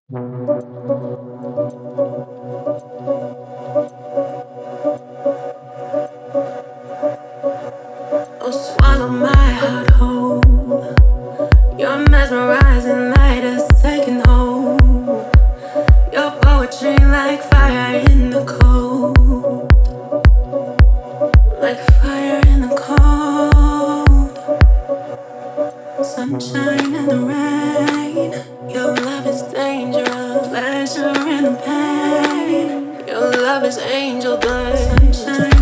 Oh, swallow my heart whole. You're mesmerizing, light is taking hold. Your poetry like fire in the cold, like fire in the cold. Sunshine and the rain. Your love is dangerous, pleasure and the pain. Your love is angel dust. Sunshine